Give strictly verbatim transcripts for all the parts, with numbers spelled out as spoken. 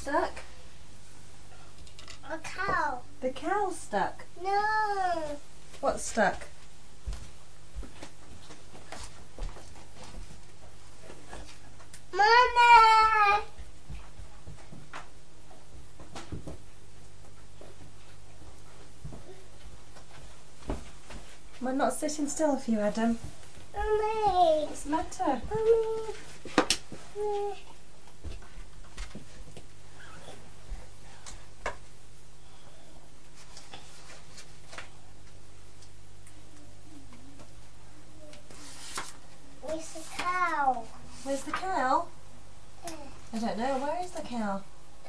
stuck? A cow. The cow's stuck. No. What's stuck? Mama. Am I not sitting still for you, Adam? Mommy. What's the matter? Mommy. Where's the cow? Where's the cow? I don't know. Where is the cow?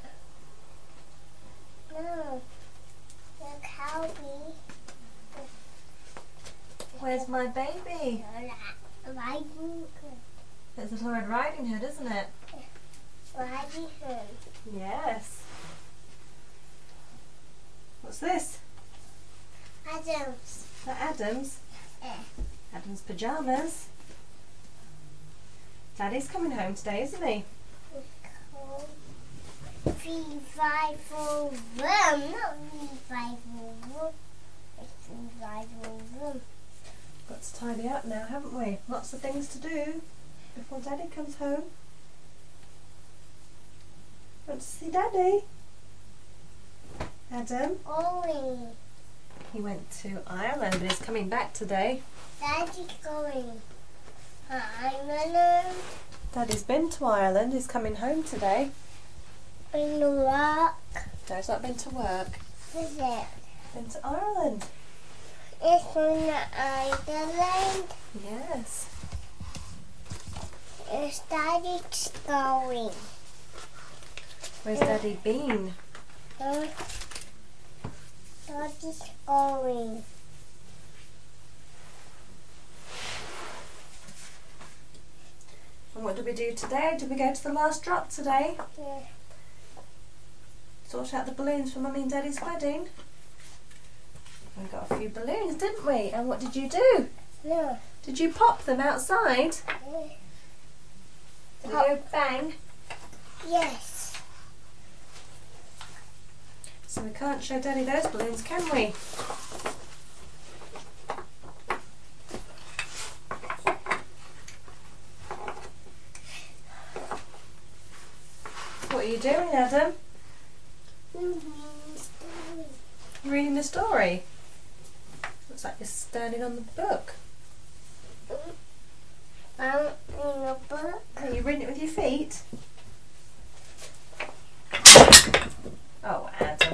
No. The cow be. Where's my baby? Riding Hood. It's Little Red Riding Hood, isn't it? Riding Hood. Yes. What's this? Adams. Is that Adam's? Yeah. Adam's pyjamas. Daddy's coming home today, isn't he? Revival room, not revival room. It's revival room. Got to tidy up now, haven't we? Lots of things to do before Daddy comes home. Want to see Daddy? Adam? Going. He went to Ireland, but he's coming back today. Daddy's going. Ireland. Daddy's been to Ireland. He's coming home today. In the rock. No, he's not been to work. Is it? Been to Ireland. It's on the island. Yes. It's Daddy's going. Where's Daddy been? Huh? Daddy's going. And what did we do today? Did we go to the last drop today? Yeah. Sort out the balloons for Mummy and Daddy's wedding. We got a few balloons, didn't we? And what did you do? No. Did you pop them outside? Yeah. Did they go bang? Yes. So we can't show Daddy those balloons, can we? What are you doing, Adam? Mm-hmm. You reading the story? Looks like you're standing on the book. I'm in a book. Are you reading it with your feet? Oh, Adam.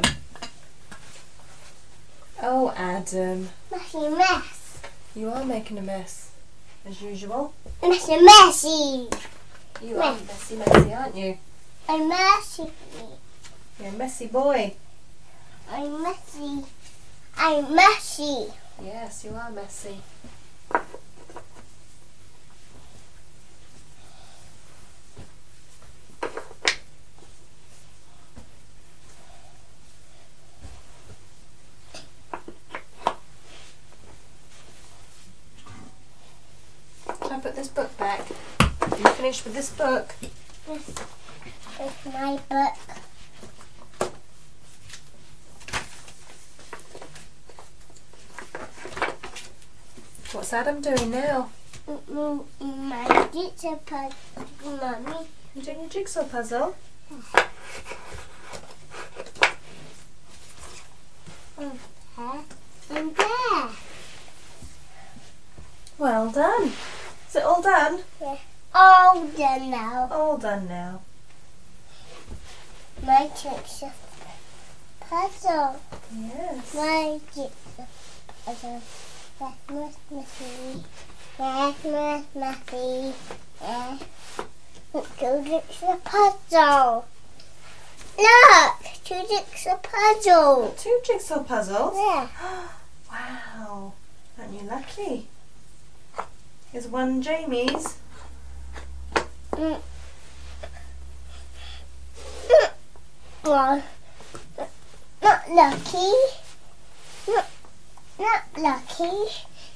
Oh, Adam. Messy mess. You are making a mess, as usual. Messy messy. You are messy, messy, aren't you? I'm messy. You're a messy boy. I'm messy. I'm messy. Yes, you are messy. Shall I put this book back? Are you finished with this book? This is my book. What's Adam doing now? Mm, mm, My jigsaw puzzle, Mommy. You doing your jigsaw puzzle? Mm, there and there. Well done. Is it all done? Yeah. All done now. All done now. My jigsaw puzzle. Yes. My jigsaw puzzle. Christmas messy. Christmas messy. Yeah. Two jigsaw puzzle. Look! Two jigsaw puzzle. Two jigsaw puzzles? Yeah. Wow. Aren't you lucky? Here's one Jamie's. Mm. Well, not lucky. Not, not lucky.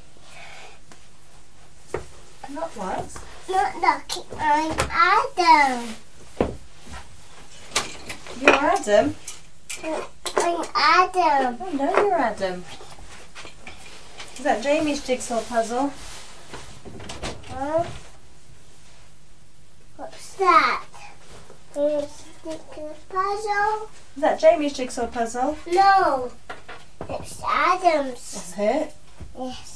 Not what? Not lucky. I'm Adam. Adam? I'm Adam. Oh no, you're Adam. Is that Jamie's jigsaw puzzle? Huh? What's that? It's the puzzle? Is that Jamie's jigsaw puzzle? No, it's Adam's. That's it. Yes.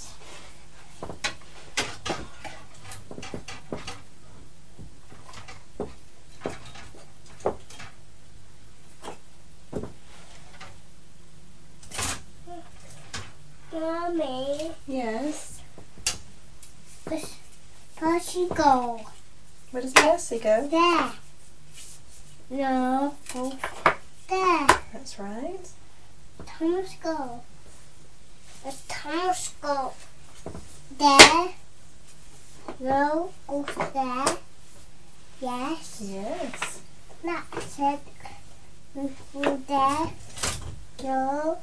Mommy, Yes. where's Percy go? Where does Percy go? There. No. Oh, there. That's right. Thomas go. Where's Thomas go? There. No, go there. Yes. Yes. That's it. Go there. No.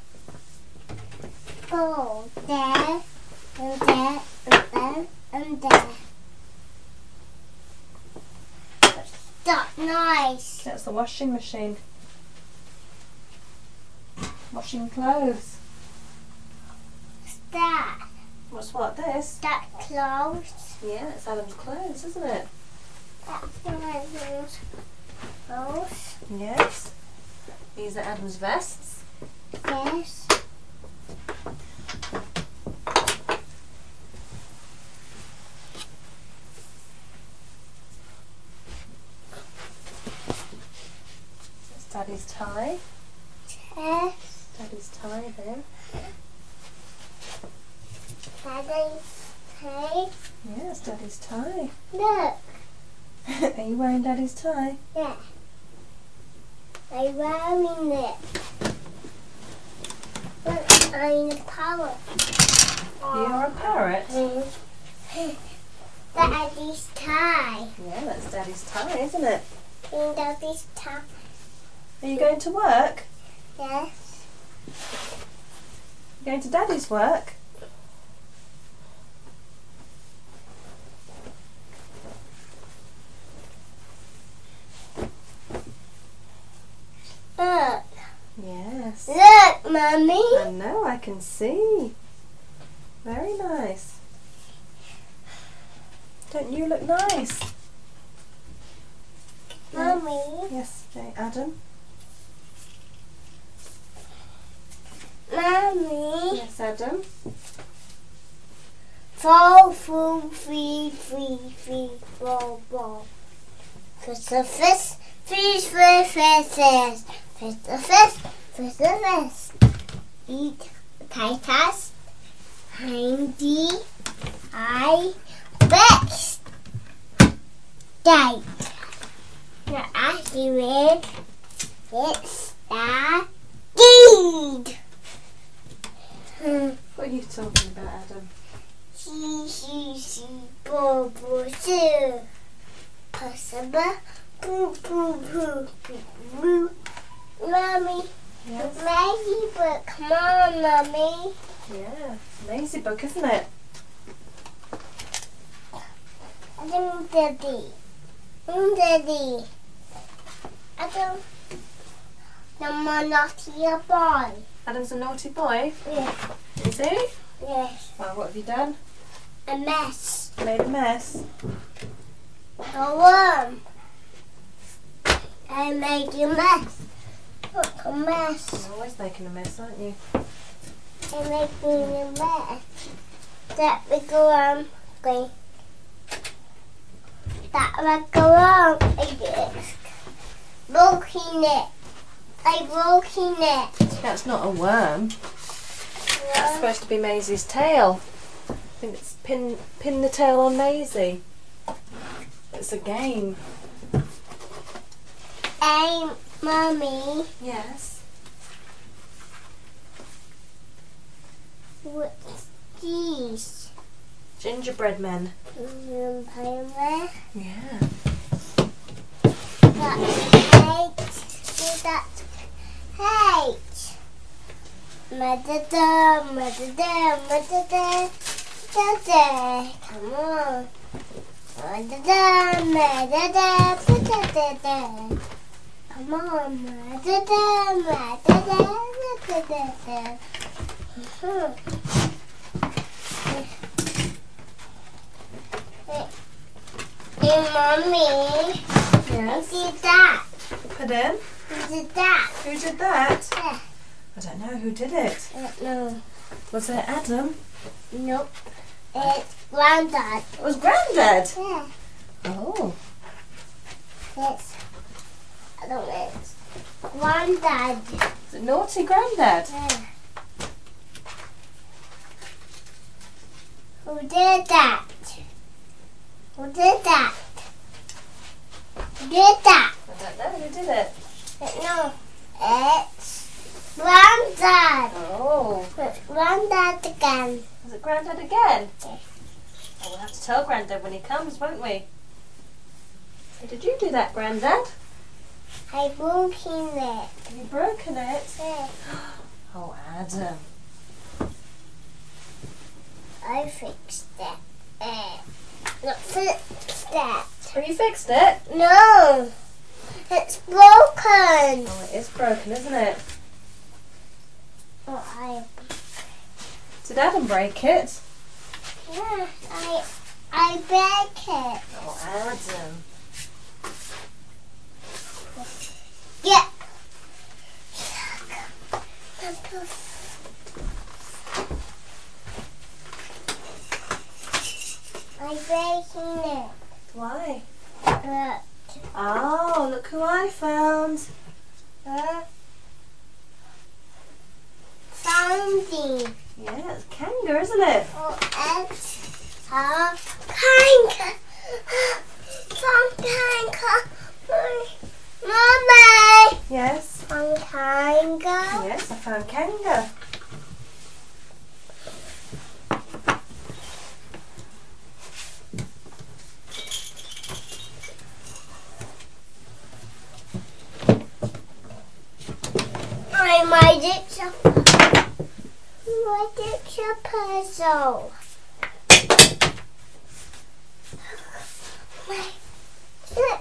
Go there. And there. And there. And there. That's nice. That's the washing machine. Washing clothes. What's that? What's what? This? That clothes. Yeah, it's Adam's clothes, isn't it? That's my clothes. Clothes. Yes. These are Adam's vests. Yes. That's Daddy's tie. Yes. Daddy's tie there. Daddy's tie. Yes, Daddy's tie. Look. Are you wearing Daddy's tie? Yeah. I'm wearing it. Look, I'm a power. You're a parrot. Daddy's tie. Yeah, that's Daddy's tie, isn't it? And Daddy's tie. Are you going to work? Yes. You going to Daddy's work? Look. Yes. Look, Mummy. I know, I can see. Very nice. Don't you look nice? Mummy. Yes, Jay. Adam? Mummy. Yes, Adam? Four, four, three, three, three, four, four. Fish the fish, fish, fish, fish, fish. Fish the fish, fish the fish. Eat potatoes, handy, I, best. Date. Now I do it. It's the deed. Hmm. What are you talking about, Adam? She, she, she, boo, boo, shoo. Possible, boo, boo, boo, boo, boo. Mommy, Yes. Maggie, but come on, Mommy. Yeah. Lazy book, isn't it? I'm Daddy. I'm Daddy. I don't. I'm a naughty boy. Adam's a naughty boy. Yeah. Is he? Yes. Well, what have you done? A mess. Made a mess. A worm. I made a mess. Look, a mess. You're always making a mess, aren't you? I'm making a mess. That will go on. Okay. That will go on. I just broken it. I broken it. That's not a worm. That's supposed to be Maisie's tail. I think it's pin pin the tail on Maisie. It's a game. I'm Mommy. Yes. What's these? Gingerbread men. Vampire. Yeah. That's hate. That's hate. Mother, mother, mother, mother. Come on. Mother, mother, mother. Mama, da da da da da da da. Hey, Mommy. Yes. Who did that? Pardon? Who did that? Who did that? Yeah. I don't know who did it. I don't know. Was it Adam? Nope. It's Granddad. It was Grandad. Yeah. Oh. It's. I don't know. It's Granddad. Is it naughty Grandad? Yeah. Who did that? Who did that? Who did that? I don't know who did it. No. It's Granddad. Oh. It's Granddad again. Was it Grandad again? Yeah. Oh, we'll have to tell Grandad when he comes, won't we? So did you do that, Grandad? I broke it. Have you broken it? Yeah. Oh, Adam. I fixed it. Uh, not fixed it. Oh, you fixed it? No. It's broken. Oh, it is broken, isn't it? Oh, I. Did Adam break it? Yeah, I. I break it. Oh, Adam. Yeah. I'm breaking it. Why? Look. Oh, look who I found. Uh, Founding. Yeah, it's Kanga, isn't it? Oh, it's a Kanga. Some Kanga. Mommy. Yes. Some Kanga. Yes, I found Kanga. I made it a, made it a puzzle. Look.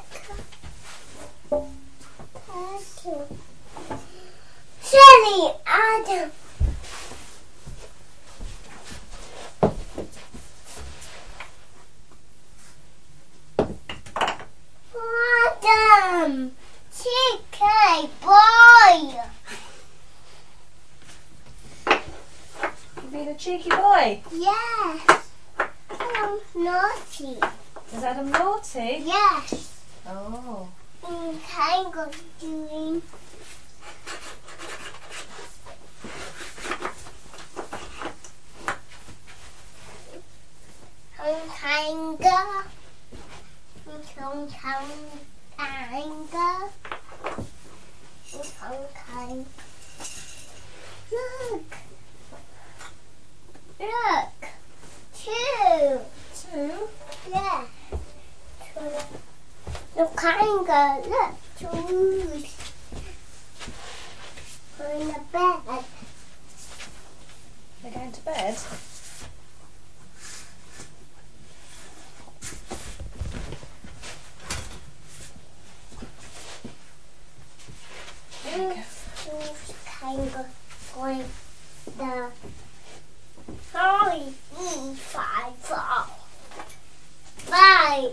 Puzzle. Silly Adam. Adam. Chicken boy. You being a cheeky boy. Yes. I'm naughty. Is Adam naughty? Yes. Oh. I'm kind of doing. I'm kind of. I'm kind of. I'm kind. Look. Look. Two. Two? Yeah. Two. Look, kind of. Look. Two. We're in the bed. They're going to bed? There you go. Who's kind of going the sorry five four five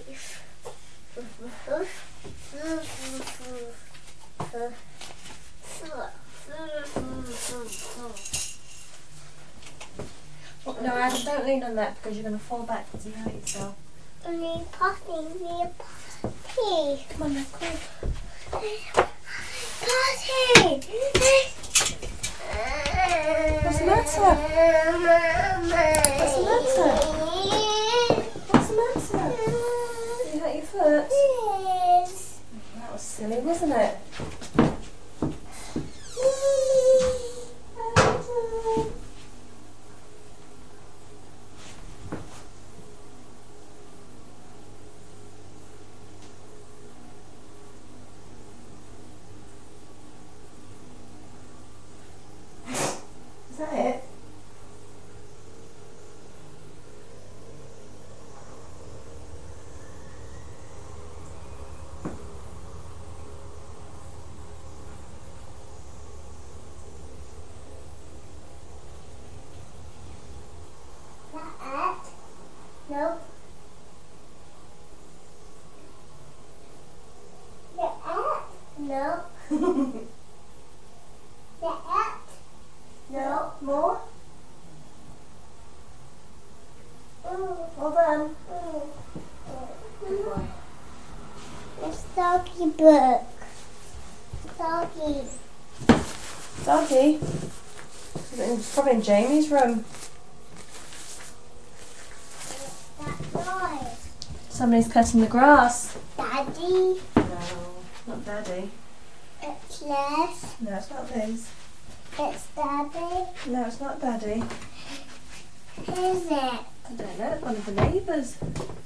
No, Adam, don't lean on that because you're going to fall backwards and hurt yourself. Only potty, me potty. Come on, now, come on. Potty. What's the matter? What's the matter? What's the matter? You hurt your foot? Yes. That was silly, wasn't it? Is that it? Doggy book. Doggy. Doggy? It's probably in Jamie's room. That noise. Somebody's cutting the grass. Daddy. No, not Daddy. It's Les. No, it's not Liz. It's Daddy. No, it's not Daddy. Who is it? I don't know, it's one of the neighbours.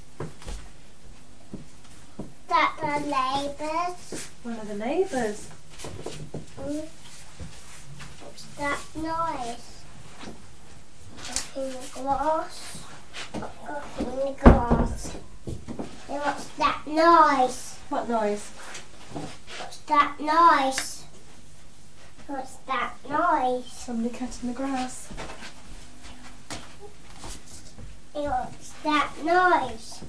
That the neighbours. One of the neighbours. Mm. What's that noise? Up in the glass. Up in the glass. And what's that noise? What noise? What's that noise? What's that noise? Somebody cutting the grass. And what's that noise?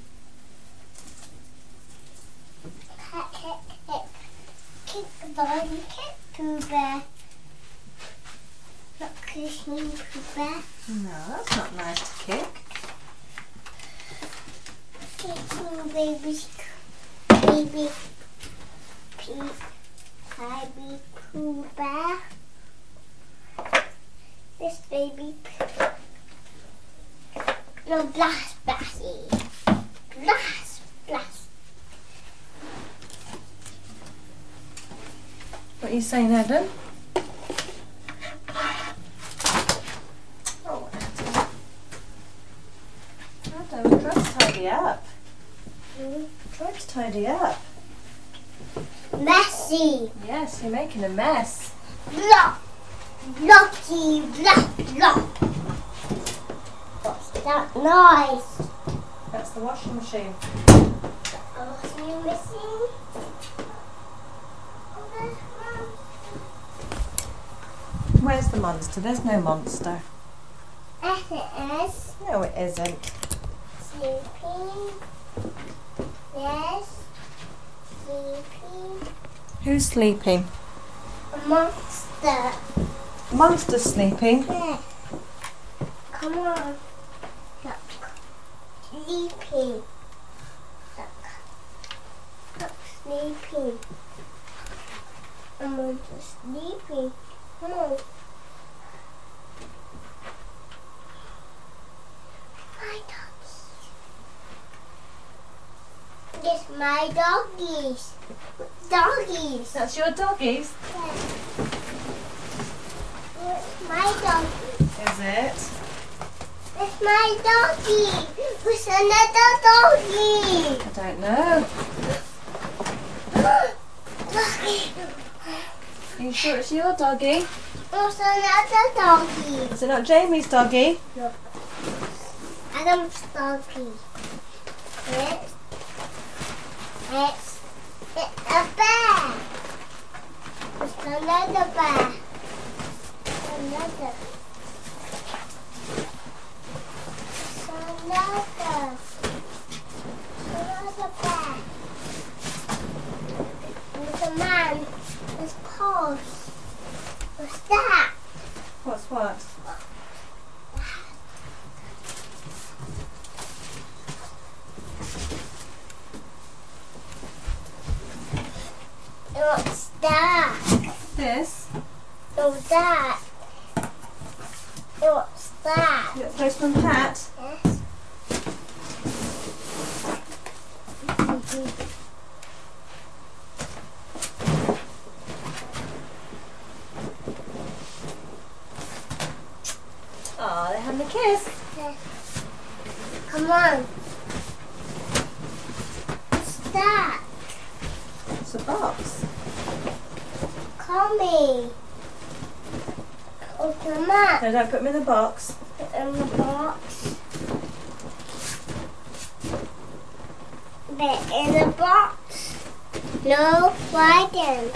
Kick, kick, kick. Kick the body, kick Pooh Bear. Not kissing Pooh Bear. No, that's not nice to kick. Kicking baby, baby, Pooh, baby Pooh Bear. This baby Pooh. No, blast, blasty. Blast, blast. What are you saying, Adam? Oh, Adam. Adam, we're trying to tidy up. Mm. Try to tidy up. Messy. Yes, you're making a mess. Block. Blocky, block, block. What's that noise? That's the washing machine. Oh, are you missing? Oh, there's one. Where's the monster? There's no monster. Yes, it is. No, it isn't. Sleeping. Yes. Sleeping. Who's sleeping? A monster. Monster's sleeping. Yeah. Come on. Look. Sleeping. Look. Look, sleeping. A monster sleeping. Come on. My doggies. Yes, my doggies. Doggies. That's your doggies? Yeah. It's my doggie. Is it? It's my doggie. It's another doggie. I don't know. Doggie. Are you sure it's your doggy? It's another doggie. Is it not Jamie's doggy? Look. Adam's doggie. It's, it's, it's a bear. It's another bear. Another. It's another. Another bear. There's a man. There's paws. What's that? What's what? What's that? This? What's that? What's that? Is it Postman Pat? Yes. Oh, they're having a kiss. Come on. What's that? It's a box. Call me. Oh, come on. No, don't put them in the box. Put in the box. Put in the box. No, why then?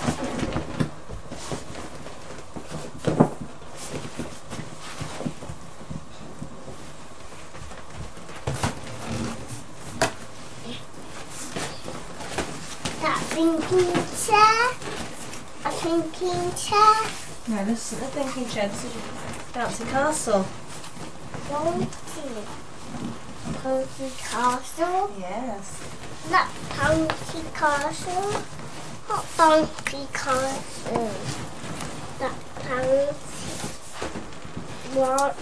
That thinking chair. A thinking chair. No, this isn't a thinking chair. This is a bouncy castle. Cozy. Cozy castle. Yes. Not bouncy castle. Not bouncy castle. Not bouncy. What?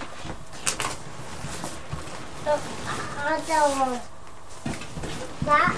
The other one. That.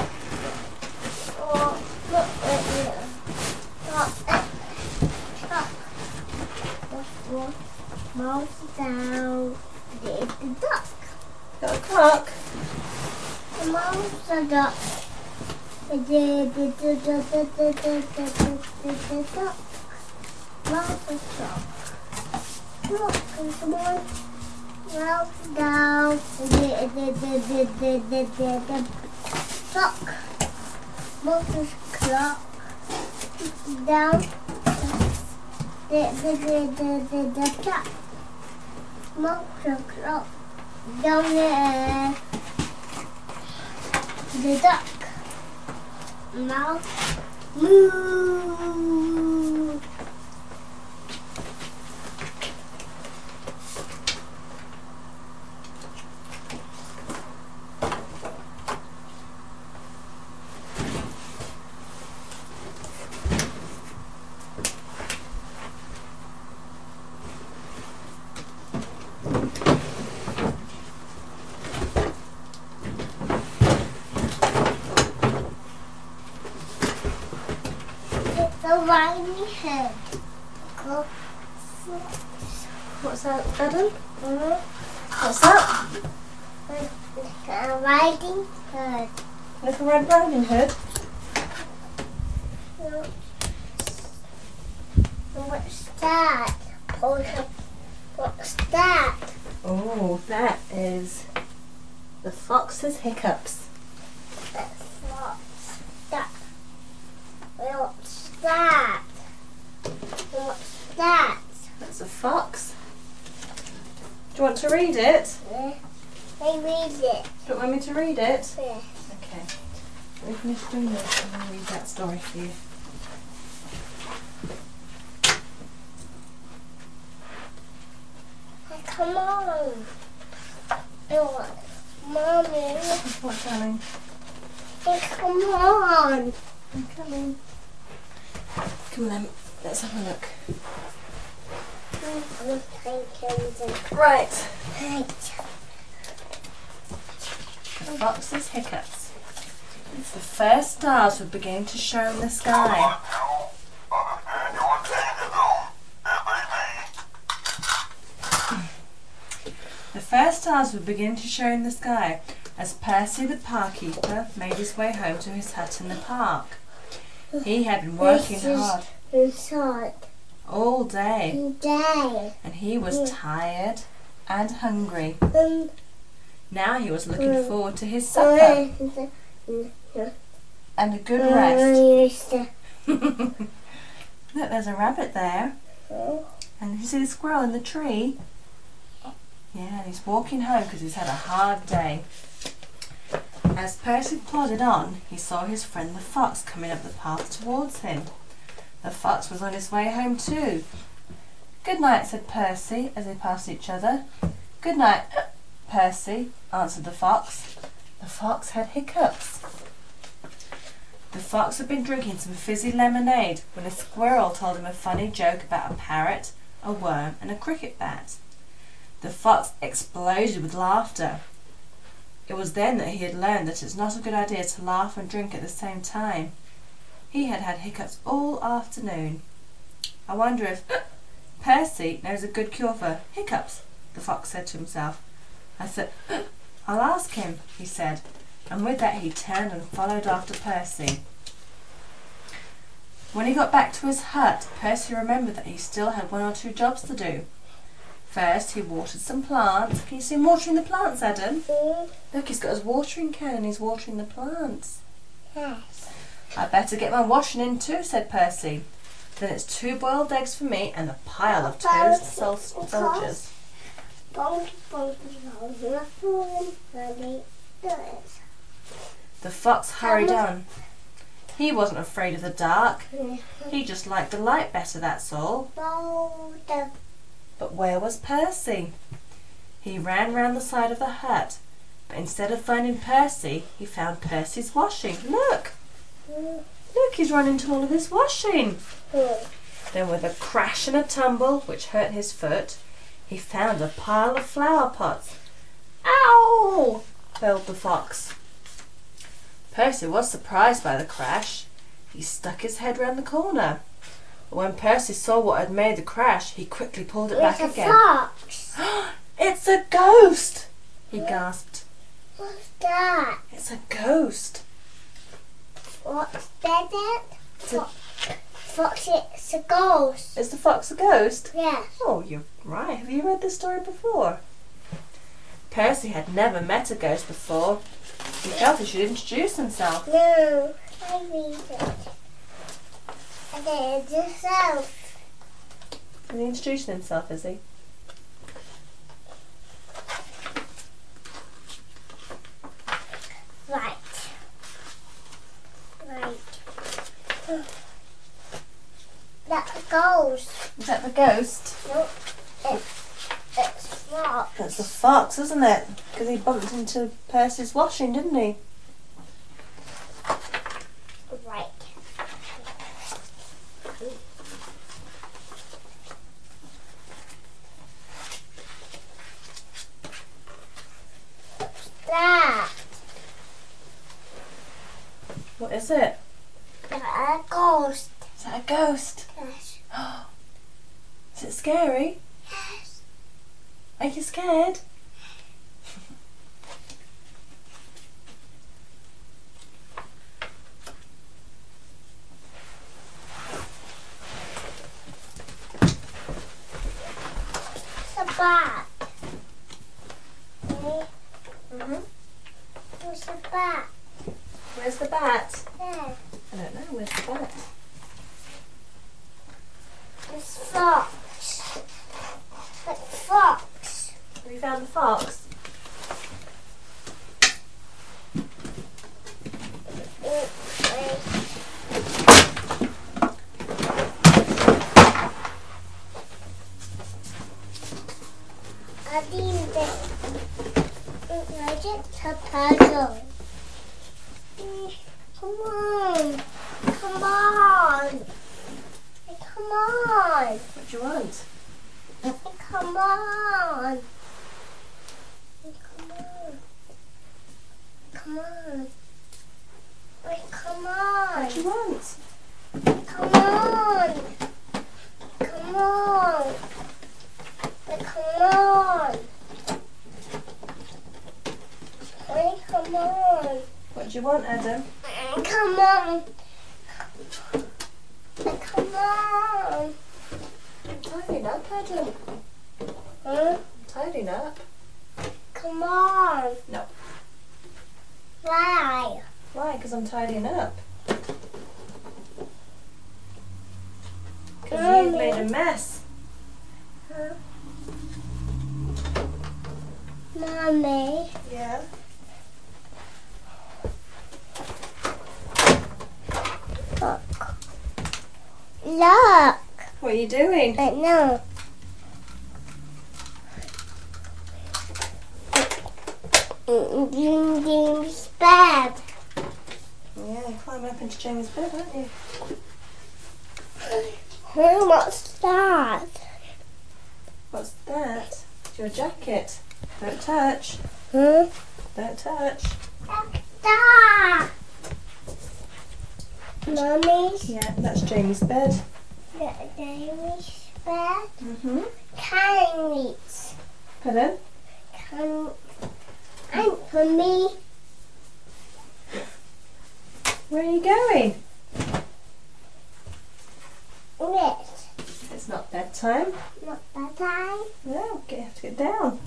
Oh, look at it. Look at it. Look. What? Mouse down. There's the duck. Got a clock. The mouse a duck. The the the the the the the the the duck. Mouse a duck. Look, there's one. Mouse down. The the the the the the the the duck. Mouse's clock. Down. The the the the the the duck. Mouse clock. Down there. The duck. Mouse. Moo. The whiny head. Go. What's that, Adam? Mm. What's that? A riding head. Little Red Riding Hood. What's that? What's that? Oh, that is the Fox's Hiccups. That's what's that? What's that? What's that? That's a fox. Do you want to read it? Yeah. I read it. Do you want me to read it? Yeah. Okay. Let me finish doing this and I'll read that story for you. Hey, come on. Oh, Mommy. What, darling? Hey, come on. I'm coming. Come on then, let's have a look. I'm thinking. Right. Right. The Fox's Hiccups. It's the first stars were beginning to show in the sky. The first stars were beginning to show in the sky as Percy the park keeper made his way home to his hut in the park. He had been working hard Inside. all day Day. and he was tired and hungry. Um, Now he was looking Mm. forward to his supper and a good rest. Look, there's a rabbit there. And you see the squirrel in the tree? Yeah, and he's walking home because he's had a hard day. As Percy plodded on, he saw his friend the fox coming up the path towards him. The fox was on his way home too. "Good night," said Percy as they passed each other. "Good night, Percy," answered the fox. The fox had hiccups. The fox had been drinking some fizzy lemonade when a squirrel told him a funny joke about a parrot, a worm and a cricket bat. The fox exploded with laughter. It was then that he had learned that it's not a good idea to laugh and drink at the same time. He had had hiccups all afternoon. "I wonder if Percy knows a good cure for hiccups," the fox said to himself. I said, "I'll ask him," he said, and with that he turned and followed after Percy. When he got back to his hut, Percy remembered that he still had one or two jobs to do. First, he watered some plants. Can you see him watering the plants, Adam? Look, he's got his watering can and he's watering the plants. Yes. "I'd better get my washing in too," said Percy. "Then it's two boiled eggs for me and a pile of toast sol- soldiers." The fox hurried on. He wasn't afraid of the dark. He just liked the light better, that's all. But where was Percy? He ran round the side of the hut. But instead of finding Percy, he found Percy's washing. Look! Look, he's run into all of his washing. Then with a crash and a tumble, which hurt his foot, he found a pile of flower pots. Ow! Wailed the fox. Percy was surprised by the crash. He stuck his head round the corner. But when Percy saw what had made the crash, he quickly pulled it back It's a again. fox. It's a ghost! He gasped. What's that? It's a ghost. What's that? It's a, Fox, it's a ghost. is the fox a ghost? Yes. Oh, you're right. Have you read this story before? Percy had never met a ghost before. He felt he should introduce himself. No, I read it. I did it yourself. Is he introducing himself, is he? Right. Right. That's a ghost. Is that the ghost? No, it, it's fox. That's the fox, isn't it? Because he bumped into Percy's washing, didn't he? Right. That. What is it? That's a ghost. Is that a ghost? Yes. Is it scary? Yes. Are you scared? It's a bat. Okay. Mhm. It's a bat. Where's the bat? There. I don't know. Where's the bat? It's fox. It's fox. Have you found the fox? I think that I just a puzzle. Come on. Come on. Come on. What do you want? Come on. Come on. Come on. Wait, come on. What do you want? Come on. Come on. Wait, come on. Wait, come on. What do you want, Adam? Come on. Wait, come on. I'm tidying up, Adam. Huh? I'm tidying up. Come on. No. Why? Why? Because I'm tidying up. Because you've made a mess. Huh? Mommy. Yeah. Look. Look. What are you doing? I know. Jamie's bed. Yeah, you're climbing up into Jamie's bed, aren't you? Hey, what's that? What's that? It's your jacket. Don't touch. Huh? Don't touch. That. Mommy's. Yeah, that's Jamie's bed. Jamie's bed. Mm-hmm. Candies. Pardon? Can. And for me. Where are you going? Yes. It's not bedtime. Not that time. No, you have to get down.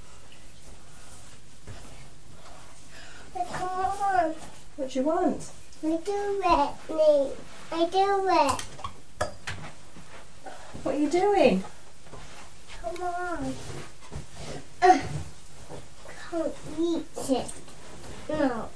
But come on. What do you want? I do it, me. I do it. What are you doing? Come on. Uh, can't eat it. No.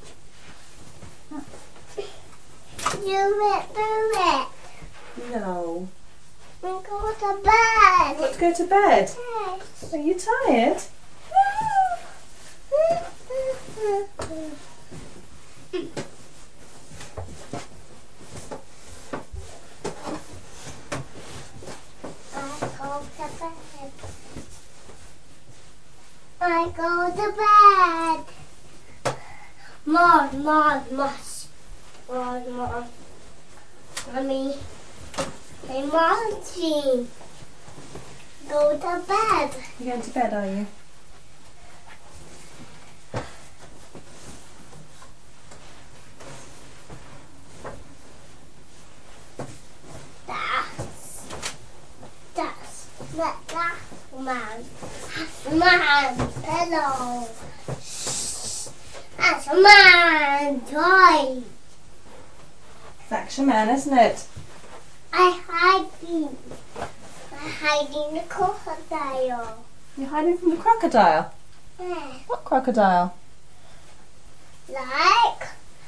Do it, do it. No. We go to bed. Let's go to bed. Yes. Are you tired? I go to bed. More, more, mush. More, more. Mommy, hey, Martin. Go to bed. You're going to bed, are you? That's, that's, that, that man. That's a man. Hello. That's a man toy. It's Action Man, isn't it? I hiding. I hiding the crocodile. You're hiding from the crocodile. Yeah. What crocodile? Like.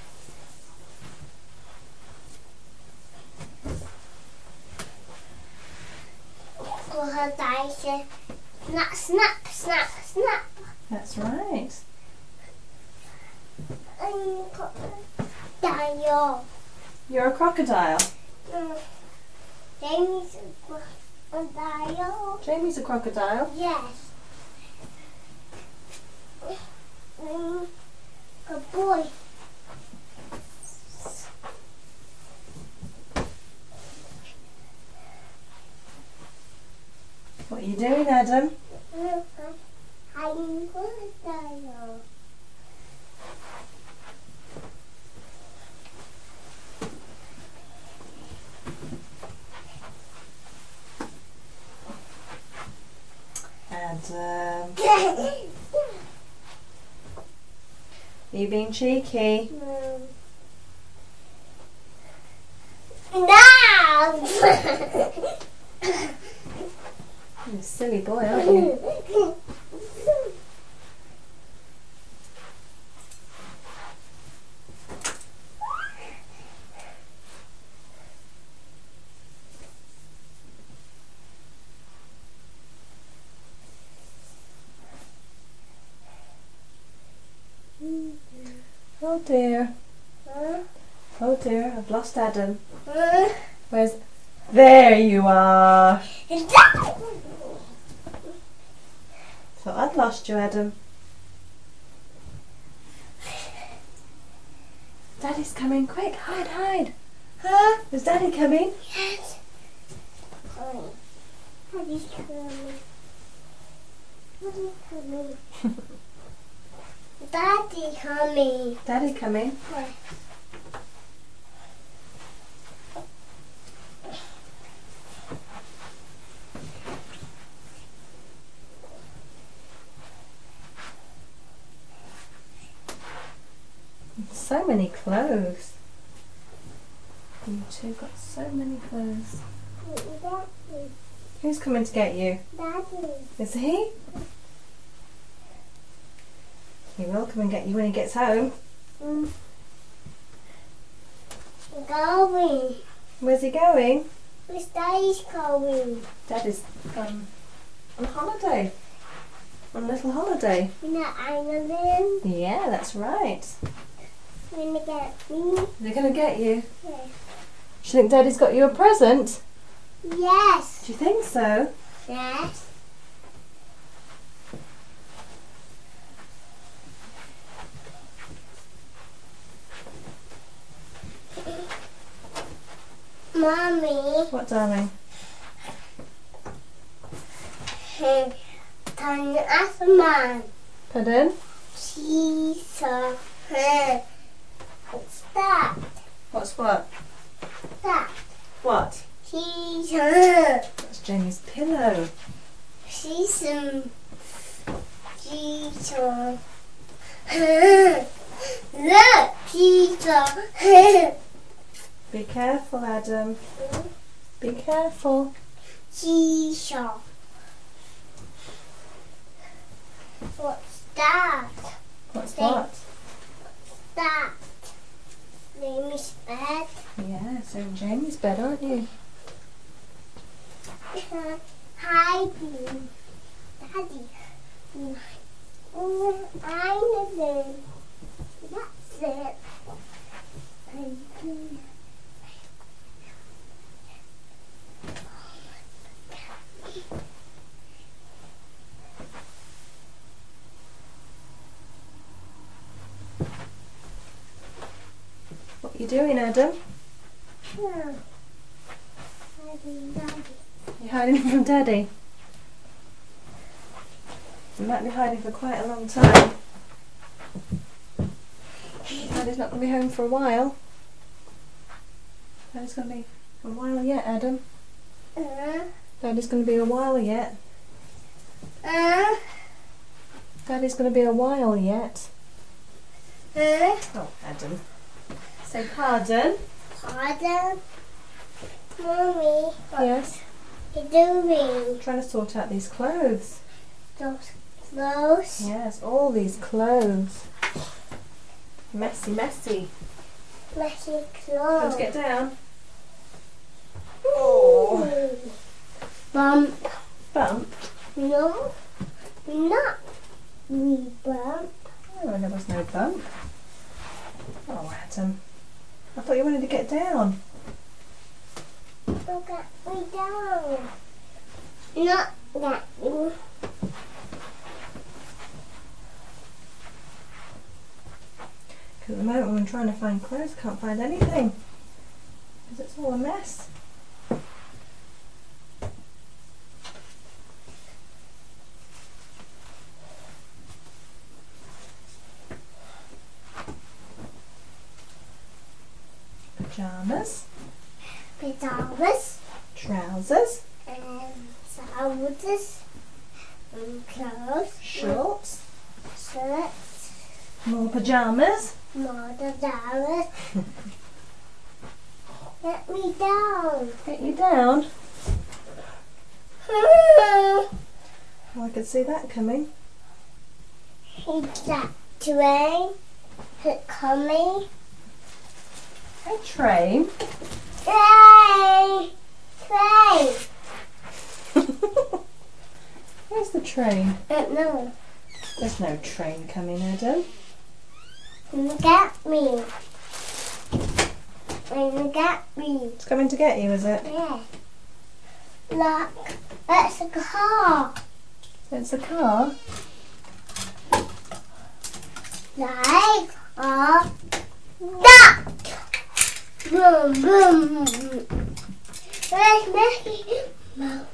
Crocodile said, snap, snap, snap, snap. That's right. And crocodile. You're a crocodile. Mm. Jamie's a crocodile. Jamie's a crocodile. Yes. Mm. Good boy. What are you doing, Adam? Mm. I'm crocodile. Adam. Are you being cheeky? No! You're a silly boy, aren't you? Oh dear. Huh? Oh dear, I've lost Adam. Huh? Where's... There you are. Thought I'd lost you, Adam. Daddy's coming, quick, hide, hide. Huh? Is Daddy coming? Yes. Daddy's coming. Daddy's coming. Daddy coming. Daddy coming? Yes. So many clothes. You two got so many clothes. Daddy. Who's coming to get you? Daddy. Is he? He will come and get you when he gets home. Mm. Going. Where's he going? Where's Daddy's going? Daddy's um, on holiday. On a little holiday. In the island. Yeah, that's right. Gonna get me. They're going to get you. Yes. Do you think Daddy's got you a present? Yes. Do you think so? Yes. Mommy. What, darling? Turn as a man. Pardon? She's a her. What's that? What's what? That. What? She's her. That's Jamie's pillow. She's um. She's a her. Look, she's a her. Be careful, Adam. Be careful. She's a. What's that? What's Thank- what? That. Name is bed. Yeah, so in Jamie's bed, aren't you? Hiding. Daddy. Mm, I know them. That's it. Thank you. What are you doing, Adam? Yeah. Daddy, Daddy. You're hiding from Daddy? You might be hiding for quite a long time. Daddy's not going to be home for a while. Daddy's going to be a while yet, Adam. Uh, Daddy's going to be a while yet. uh, Daddy's going to be a while yet. uh. Oh, Adam. Say pardon. Pardon? Mommy, what Yes. are you doing? I'm trying to sort out these clothes. Those clothes? Yes, all these clothes. Messy, messy. Messy Let's clothes. get down. Oh. Bump. Bump. No, not we bump. Oh, there was no bump. Oh, Adam. I thought you wanted to get down. Don't get me down. Not that you. Because at the moment when I'm trying to find clothes, can't find anything. Because it's all a mess. Pyjamas, Pajamas trousers, and trousers and clothes. shorts, Shirts. more pyjamas. More pajamas. Let me down. Get you down. Oh, I could see that coming. It's that train. It's coming. Hey, train. Train! Train! Where's the train? Uh, no. There's no train coming, Adam. Look at me. Look at me. It's coming to get you, is it? Yeah. Look, that's a car. It's a car. Like a duck. Boom, boom. Where's Mickey Mouse?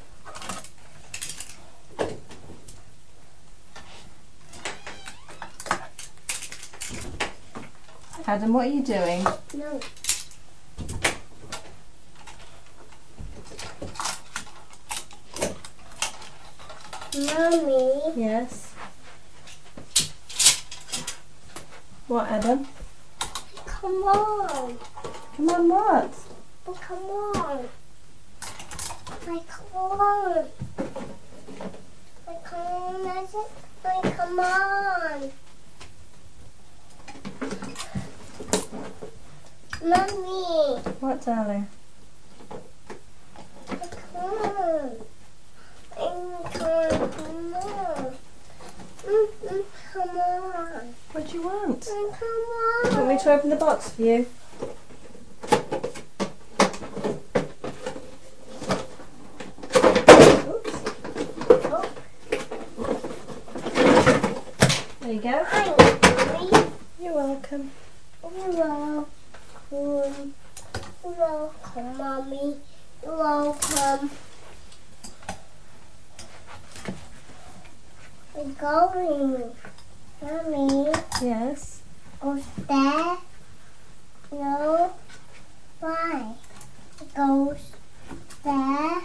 Adam, what are you doing? No. Mommy. Yes. What, Adam? Come on. Come on, what? Oh, come on. Like, come on. Like, come on, is it? Like, come on. Mommy. What, darling? Like, come on. Mm, Come on, come on. Mm, mm, Come on. What do you want? Mm, Come Do you want me on. to open the box for you? Oops. Oh. There you go. Hi, Mommy. You're welcome. You're welcome. You're welcome, Mommy. You're welcome. We're going. Mommy, Yes. goes there. No. Why? It goes there.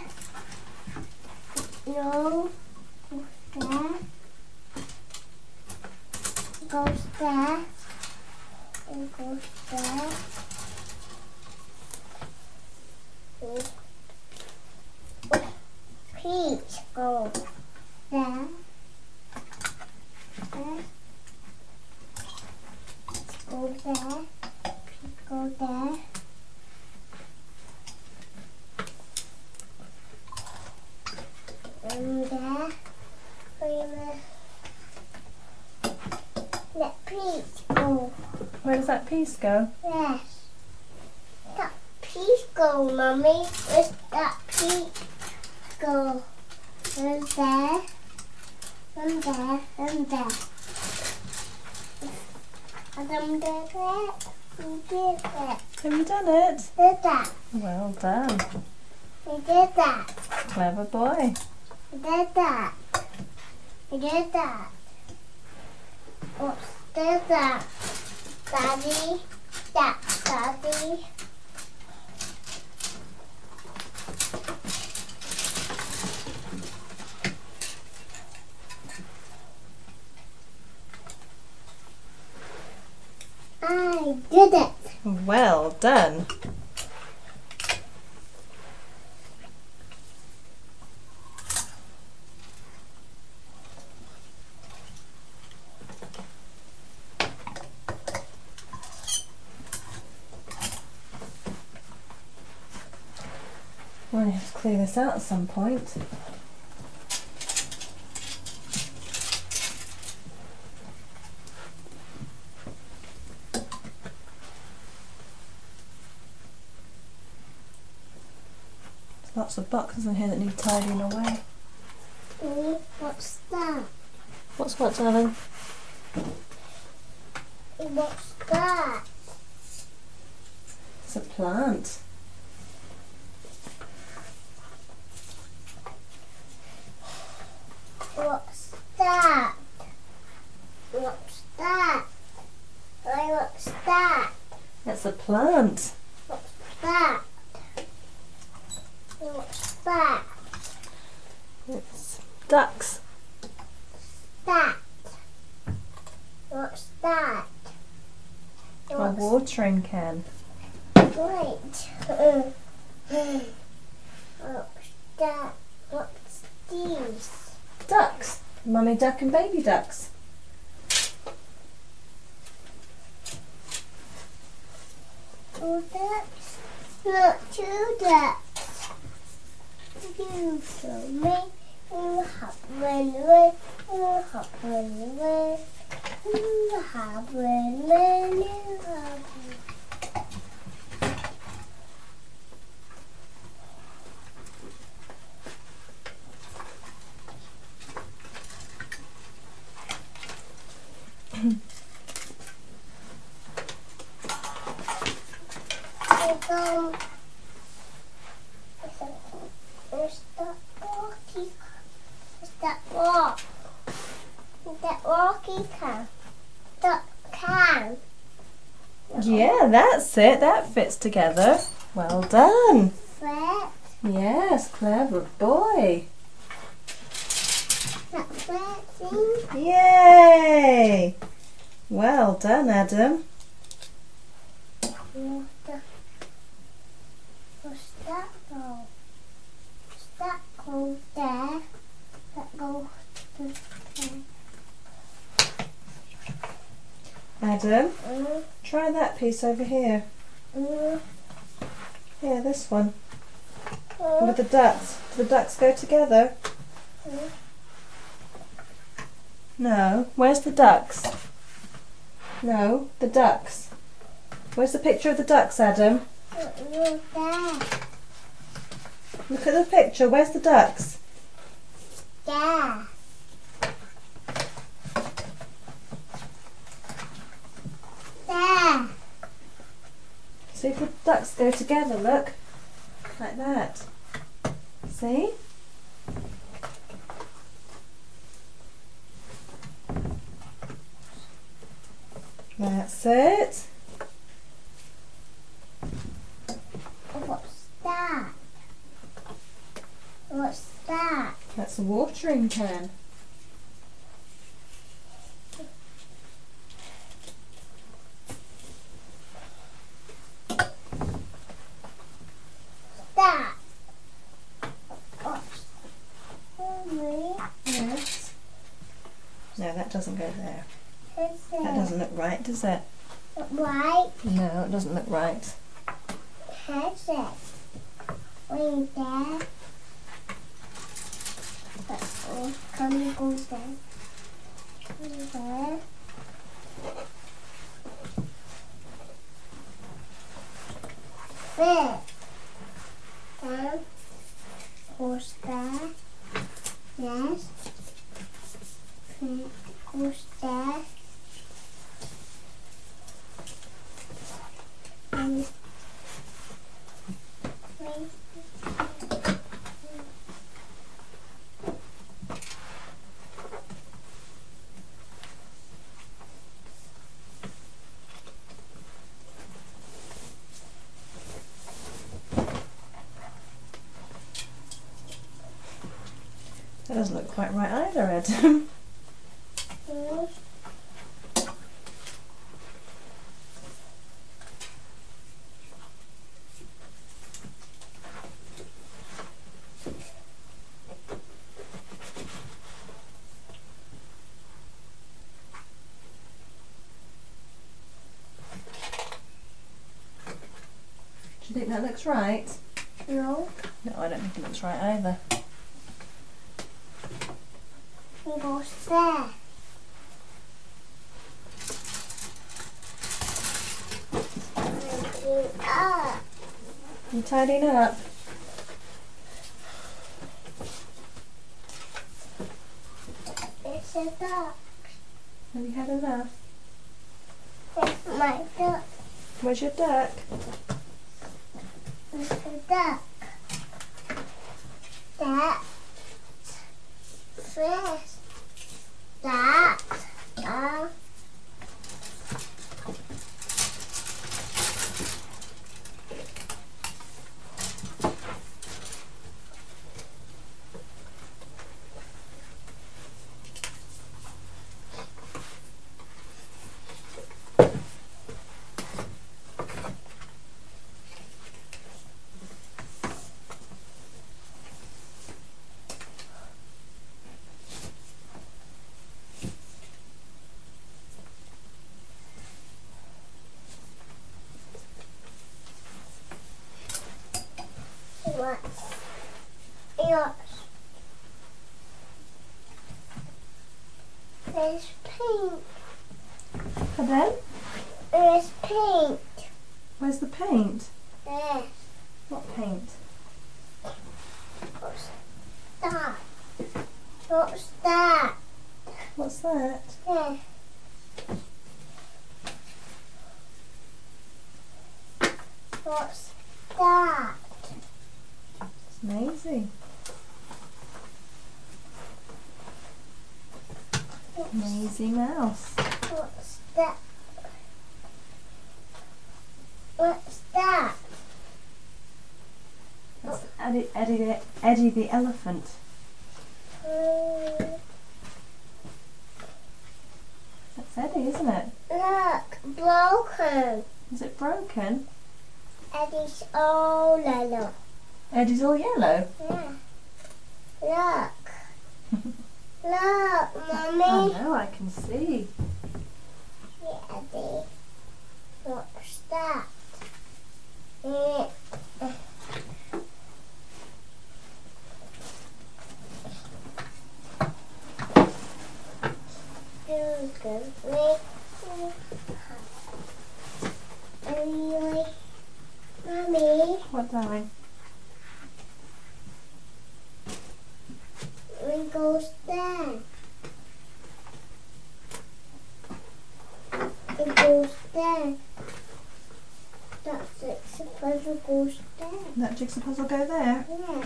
No. Goes there. It goes there. It goes there. It- Peach go there. There. Go there. Peach go there. And there. Wait a minute. Let Peach go. does that piece go? Yes. That piece go, Mummy. Where's that piece go? And there. And there. And there. And I'm there. We did it. Have you done it? Did that. Well done. We did that. Clever boy. We did that. We did that. What's that? Daddy. That. Daddy. I did it. Well done. We're going to have to clear this out at some point. Lots of boxes in here that need tidying away. Mm, what's that? What's what, darling? What's that? It's a plant. What's that? What's that? Hey, what's that? It's a plant. What's that? What's that? It's ducks. That. What's that? A What's watering can. Wait. Uh, uh, what's that? What's these? Ducks. Mummy duck and baby ducks. Two ducks? Not two ducks. You show me. You hop run away. You hop run away. You hop run away. You hop um, there's that walkie. There's that walk. That walkie can. That can. Yeah, that's it. That fits together. Well done. Fret. Yes, clever boy. That fret thing. Yay! Well done, Adam. What's that go? What's that go there? That go to there. Adam, Mm, try that piece over here. mm, Yeah, this one. mm, With the ducks. Do the ducks go together? mm. No. Where's the ducks? No, the ducks. Where's the picture of the ducks, Adam? Mm, there. Look at the picture. Where's the ducks? There. There. See if the ducks go together, look. Like that. See? That's it. What's that? What's that? That's a watering can. That. What's Mommy? Yes. No, that doesn't go there. Is That it doesn't look right, does it? right? No, it doesn't look right. Has it? Wait there. Uh-oh. Can we go there? There. there. Then goes there. Yes. Then goes there. And that doesn't look quite right either, Adam. yes. Do you think that looks right? No. No, I don't think it looks right either. It goes there. Tidying up. You tidying up? It's a duck. Have you had enough? It's my duck. Where's your duck? It's a duck. That. Fish. That. Uh. What? Yours. There's paint. Pardon? There's paint. Where's the paint? There. What paint? What's that? What's that? What's that? There. What's that? It's Maisie. What's, Maisie Mouse. what's that? What's that? That's Eddie, Eddie, the, Eddie the elephant. Um, That's Eddie, isn't it? look, broken. Is it broken? Eddie's all yellow. Eddie's all yellow. Yeah. Look. Look, Oh Mummy. no, I can see. Yeah, Eddie. What's that? Yeah. Anyway, Mummy, What, darling? it goes there. It goes there. That's it. Suppose it goes there. That jigsaw puzzle go there? Yeah.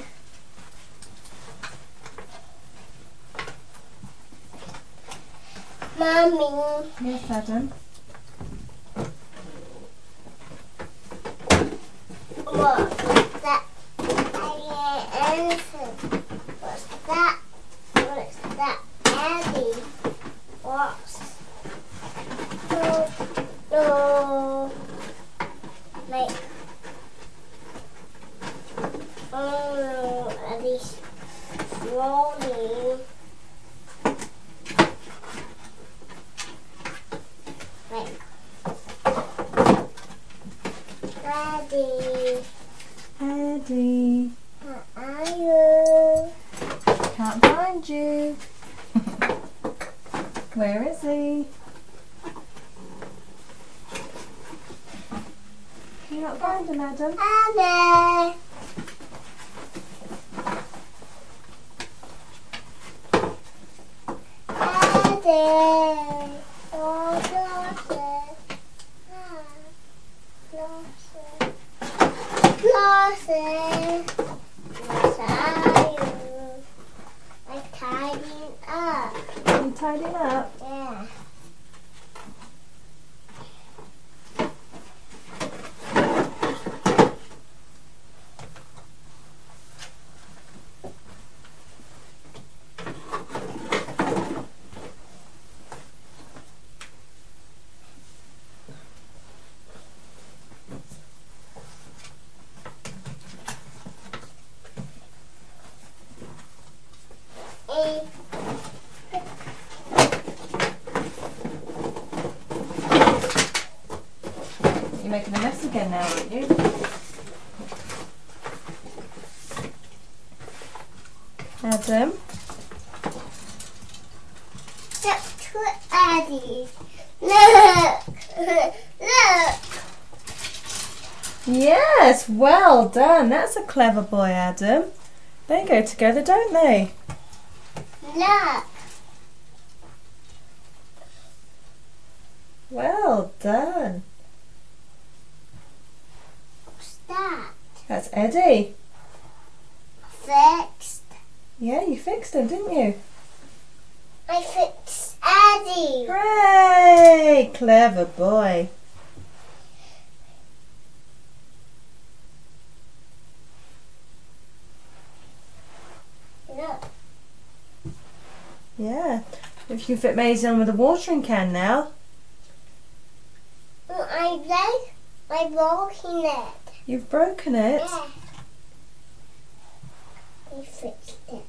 Mummy. Yes, Adam. What? That? I can't answer. What's that? What's that? Eddie. What's? No. No. Like. Oh no, Eddie's rolling. Like. Daddy. Eddie. Where are you? Can't find you. Where is he? Can you not find him, Adam? Um, Lesson. I'm tired. I'm tidying up. Are you tidying up? Yeah. You're making a mess again now, aren't you? Adam? Look to Eddie. Look. Look. Yes, well done. That's a clever boy, Adam. They go together, don't they? Look. Well done. What's that? That's Eddie. Fixed. Yeah, you fixed him, didn't you? I fixed Eddie. Hooray! Clever boy. Look. Yeah. If you fit Maisie on with a watering can now. I like my broken it. You've broken it. Yeah. I fixed it.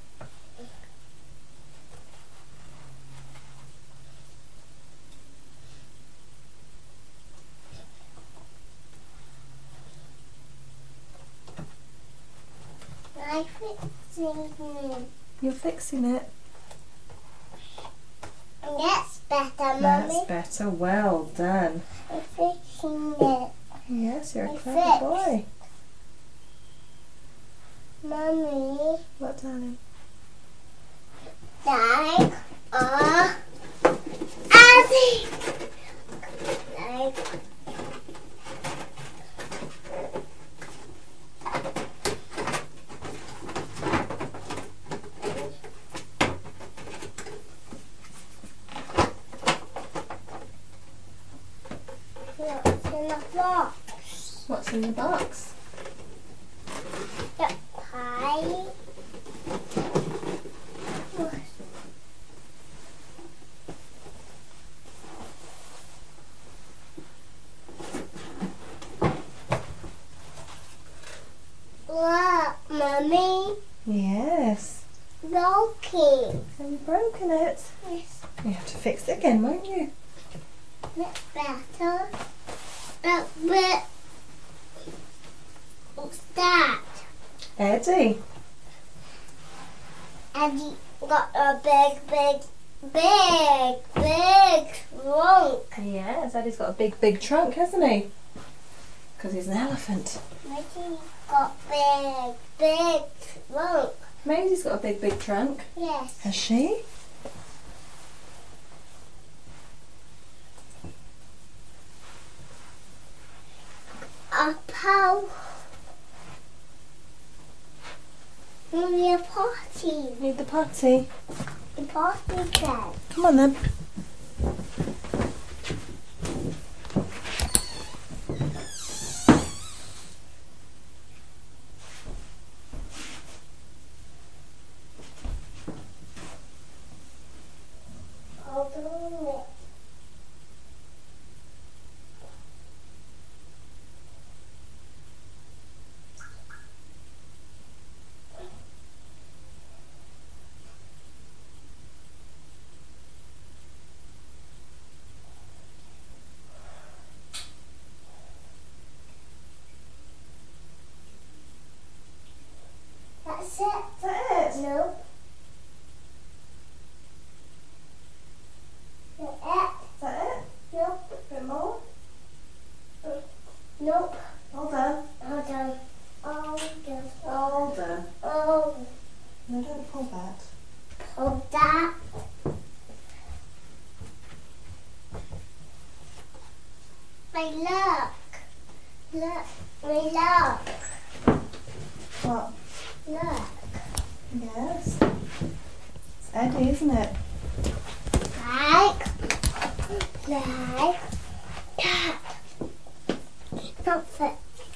I fixing it. You're fixing it. That's better, That's Mummy. better. Well done. I'm fixing it. Yes, you're a I clever fixed. boy. Mummy, What, darling? like a Abby. Like what's in the box? What's in the box? The pie. Look, Mummy, Yes. broken. Have you broken it? Yes, You have to fix it again, won't you? that's better. But, but, what's that? Eddie. And he got a big, big, big, big trunk. Yes, Eddie's got a big, big trunk, hasn't he? Because he's an elephant. Maybe he got big, big trunk. Maisie's got a big, big trunk. Yes. Has she? A pow. Maybe a party. Need the potty. The party bed. Come on then. Hold on. That's it. Is that it? No. That's it. Is that it? Nope. A bit more? Nope. All done. All done. All done. All done. Oh, No, don't pull that. hold that. My luck. Look, my luck. funny, isn't it? Like, like that. Not fit.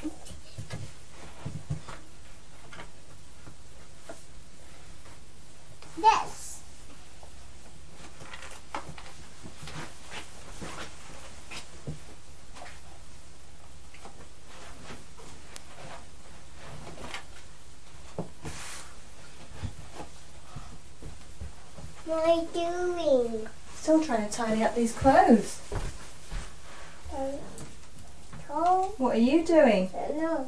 This. What are you doing? Still trying to tidy up these clothes. Um, oh, What are you doing? I don't know.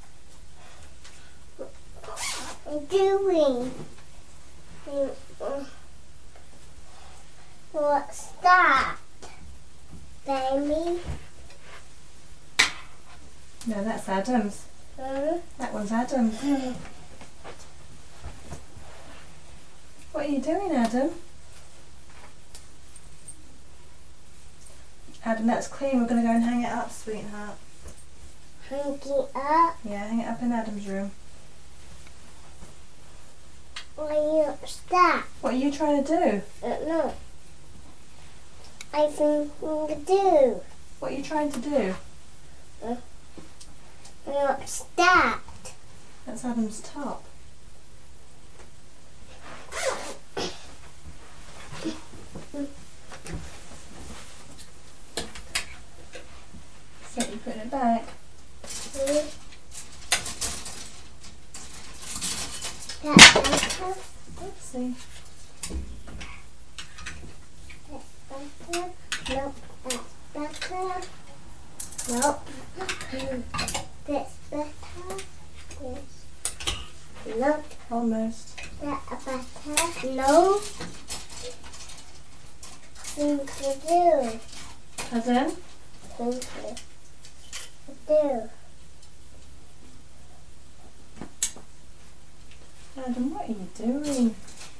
What are you doing? Mm, mm. What's that, baby? No, that's Adam's. Hmm? That one's Adam's. What are you doing, Adam? Adam, that's clean. We're going to go and hang it up, sweetheart. Hang it up. Yeah, hang it up in Adam's room. What's that? What are you trying to do? I don't know. I think we can do. What are you trying to do? What's that? That's Adam's top. So you put it back. Hmm? That's better. Oopsie. That's better. Nope, that's better. Nope. That's better. Yes. Nope. Almost. That's better. No. Thing to do. Adam? Thing to do. Adam, what are you doing?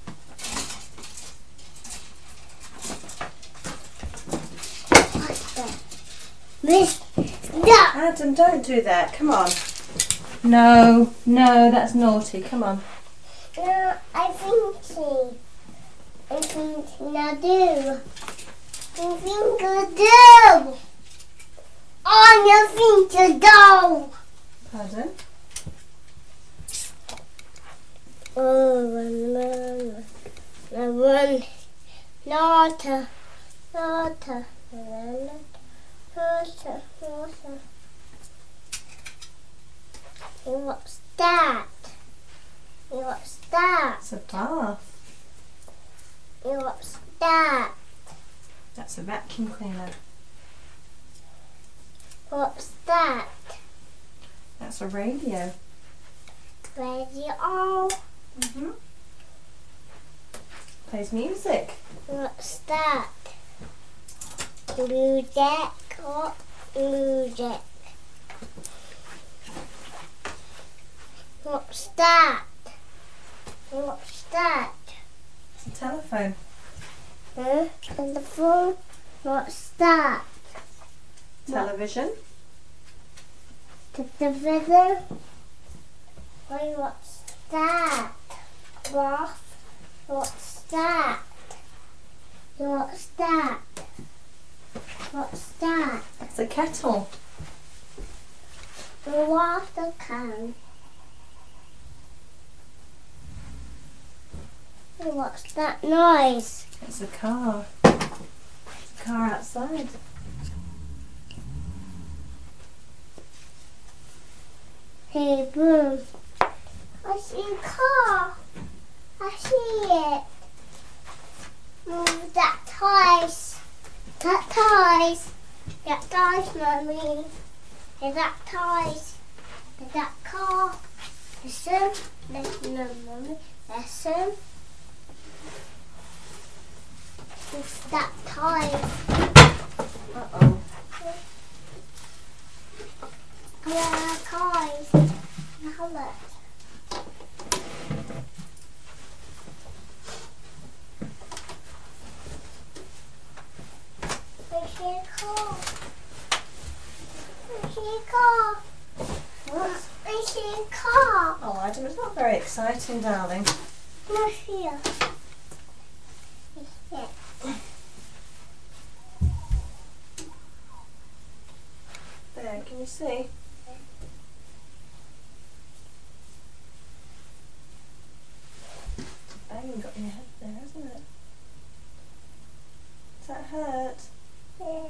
What's that? This. Stop. Adam, don't do that. Come on. No, no, that's naughty. Come on. No, I think she. I think now do. I think I do. On your feet to go. Pardon? Oh, one, one, one, water, water, water, water, water. What's that? What's that? It's a bath. What's that? That's a vacuum cleaner. What's that? That's a radio. Radio. Mm-hmm. Plays music. What's that? Music. What music? What's that? What's that? It's a telephone. Huh? And the phone? What's that? Television. The television? Wait, what's that? Bath? What's that? What's that? What's that? It's a kettle. The water can. Hey, what's that noise? It's a car. It's a car outside. Hey, boom. I see a car. I see it. Move that toys. That toys. That toys, Mummy. Hey, that toys. Hey, that car. Listen. Listen, Mummy. Listen. It's that toys. Uh-oh. Yeah, toys. Now look. I see a car. I see a car. What? I see a car. Oh, Adam, it's not very exciting, darling. Look here. Yeah. There, can you see? Bang got in your head there, isn't it? Does that hurt? Yeah.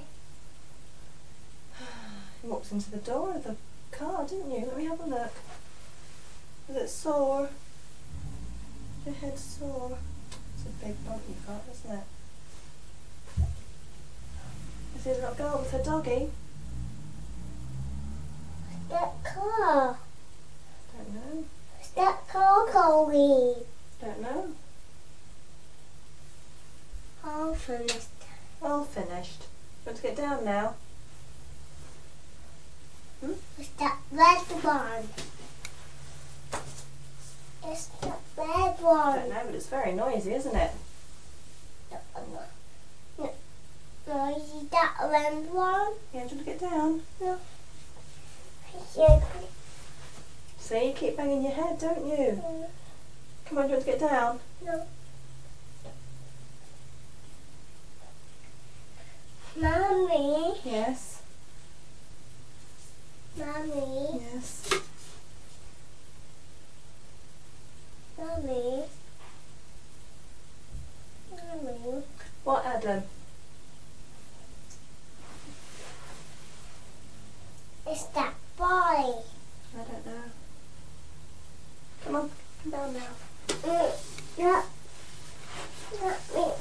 You walked into the door of the car, didn't you? Let me have a look. Is it sore? Your head's sore. It's a big bump you've got, isn't it? Is it a little girl with her doggy? That car. Don't know. That car going. Don't know. All finished. All finished. Want to get down now? Hmm? It's that red one. It's that red I one. don't know, but it's very noisy, isn't it? No, no, no, is that red one? Yeah, do you want to get down? No. Yeah. See, you keep banging your head, don't you? Come on, do you want to get down? No. Mommy. Yes. Mommy. Yes. Mommy. Mommy. What, Adam? It's that boy. I don't know. Come on, come down now. Mm, no. Not me.